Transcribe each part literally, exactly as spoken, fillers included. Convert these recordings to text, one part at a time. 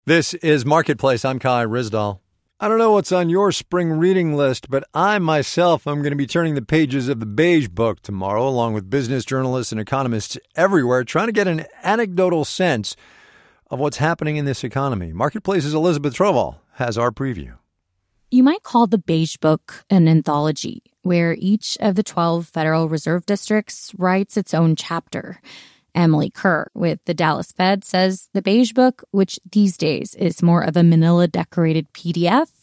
This is Marketplace. I'm Kai Ryssdal. I don't know what's on your spring reading list, but I myself am going to be turning the pages of the Beige Book tomorrow, along with business journalists and economists everywhere, trying to get an anecdotal sense of what's happening in this economy. Marketplace's Elizabeth Trovall has our preview. You might call the Beige Book an anthology, where each of the twelve Federal Reserve districts writes its own chapter. Emily Kerr with the Dallas Fed says the Beige Book, which these days is more of a manila-decorated P D F,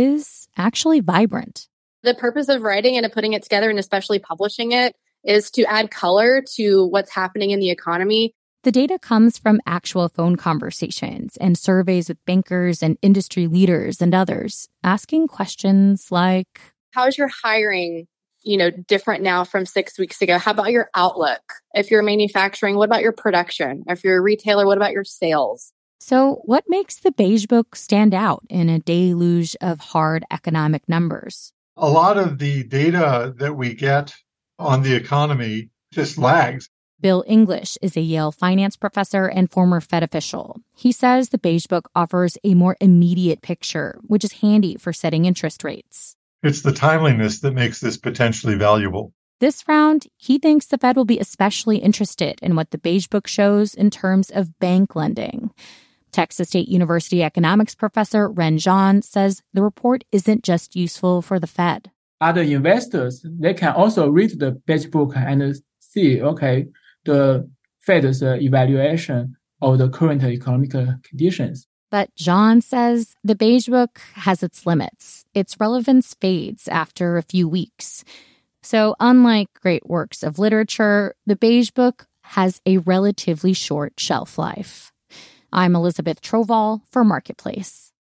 is actually vibrant. The purpose of writing it and putting it together, and especially publishing it, is to add color to what's happening in the economy. The data comes from actual phone conversations and surveys with bankers and industry leaders and others, asking questions like, how's your hiring, you know, different now from six weeks ago? How about your outlook? If you're manufacturing, what about your production? If you're a retailer, what about your sales? So what makes the Beige Book stand out in a deluge of hard economic numbers? A lot of the data that we get on the economy just lags. Bill English is a Yale finance professor and former Fed official. He says the Beige Book offers a more immediate picture, which is handy for setting interest rates. It's the timeliness that makes this potentially valuable. This round, he thinks the Fed will be especially interested in what the Beige Book shows in terms of bank lending. Texas State University economics professor Ren Zhan says the report isn't just useful for the Fed. Other investors, they can also read the Beige Book and see, okay, the Fed's evaluation of the current economic conditions. But Zhan says the Beige Book has its limits. Its relevance fades after a few weeks. So unlike great works of literature, the Beige Book has a relatively short shelf life. I'm Elizabeth Trovall for Marketplace.